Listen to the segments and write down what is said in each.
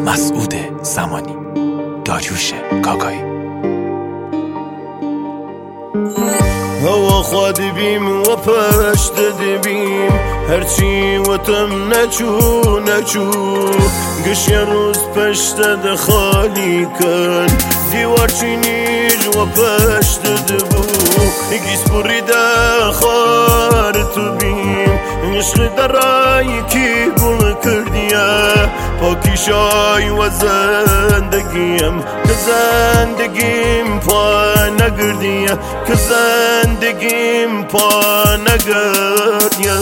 مسعود زمانی، داریوش کاکایی. هوا خواد بیم و پشت دبیم هرچی و تم نچو گش یه روز پشت ده خالی کن دیوار چینیج و پشت دبو گیس بوری ده خار تو بیم عشق درایی کی گل کردیه پاکی شای و زندگیم که زندگیم پا نگردیه که زندگیم پا نگردیه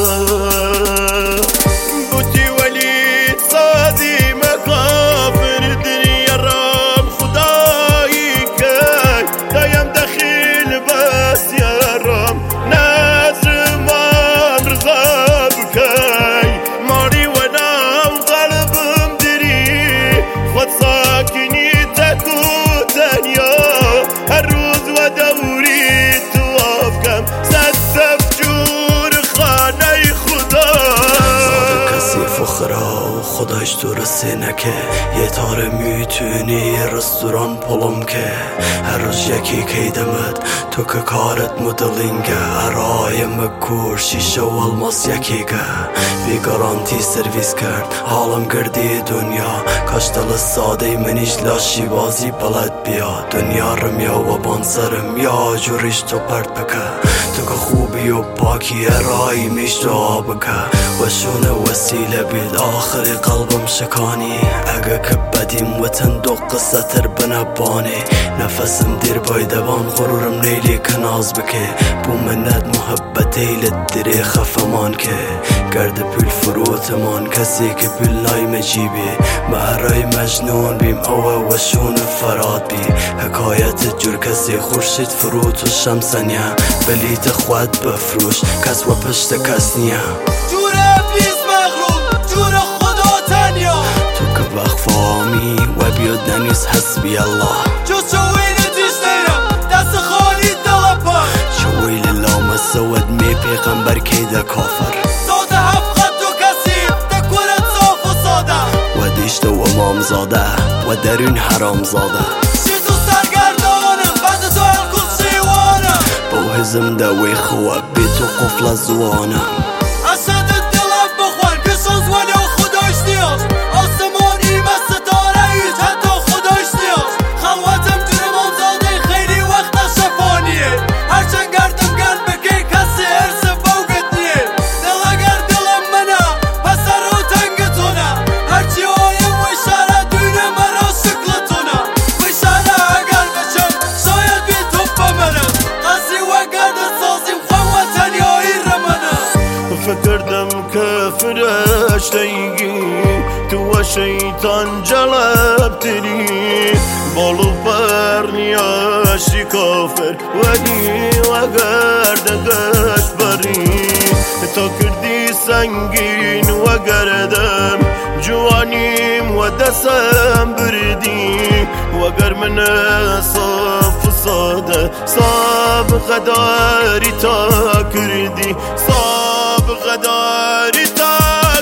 بوتی ولی سازی مکافر دنیا رام خدایی که دایم دخیل بس یارم نظر من رضا بکی ماری و نام قلبم دری خود ساکنی تکو دنیا هر روز و دوری تو افکم صدف جور خانه خدا زاده کسی فخرا و خداش درسته نکه یه تاره میتونی رستوران پلم که هر روز یکی کیدمت تو که کارت مدلینگه ارایم کور شیشه و الماس یکیگه بی گارانتی سرویس کرد حالم گردی دنیا کاش دل ساده منیش لاشی بازی بلد بیا دنیا رم یا و بانسرم یا جوریش تو پرد بکه تو که خوبی و پاکی ارایی میش دعا بکه و شونه وسیله بیل آخری قلبم شکانی اگه که بدیم وطن دو قصه تر بنبانی نفسم دیر بایدوان غرورم نیلی کناز بکه بو منت محبت ایلت دری خفمان که گرد پیل فروتمان کسی که پیل نای مجیبی مهرای مجنون بیم اوه و شون فراد بی حکایت جور کسی خورشید فروت و شمسنیه بلیت خود بفروش کس و پشت کس نیه جور ابلیس مغلوب جور خدا تنیا تو که وقفامی و بیاد ننیس حسبی الله جز چویل دیش نیرم دست خالی دلپا چویل لام سود می پیغمبر که ده کافر ساده حفقت و کسیب دکورت صاف و ساده و دیشت و امام زاده و درون حرام زاده شیز و سرگردانم بعد تو الکل شیوانم با هزم دوی خواب بی تو قفل زوانم اشد دلم بخور پیشاز ولی خداش نیاز آسمانی مثل ستاره ایج حتی خداش نیاز خلوتم جونم آمزاده خیلی وقت شفانیه هرچند گردم گرد بگی کسی ارس فوقت نیه دل اگر دلم منه پس رو تنگتونه هرچی آیم و اشاره دونه مرا شکلتونه و اشاره اگر بشم شاید بی تو بمرم قصی و گرد سازیم خواه وطنیایی رمنه فکردم که فرشتگی تو شیطان جلب تری بالو برنیاشی کافر ولی و گردگش بری تا کردی سنگین و گردم جوانیم و دستم بردی و گر من صاف و ساده سابقه داری تا کردی سابقه داری تا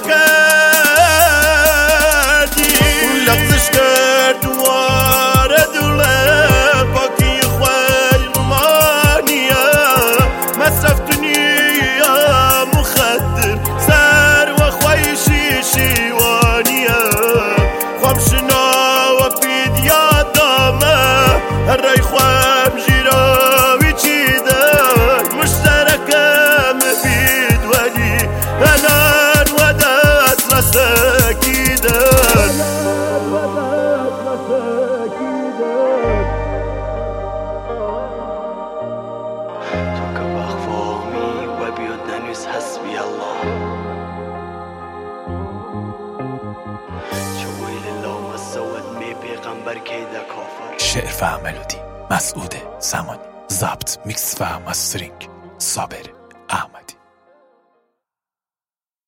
کردی لغزش کرد واره دوله پاکی خوی رومانیه مصرف دنیا مخدر سر و خوی شیشیوانیه خوام شنا و پید یادامه هر رای خوام جیراوی چیدن مشترکم بید ولی هنان و دست رسکیدن تو که وقفامی و بیاد ننیس حسبی الله چویل لام سود می پیغمبر که ده کافر شعر و ملودی مسعود زمانی، ضبط میکس و مسترینگ صابر احمد.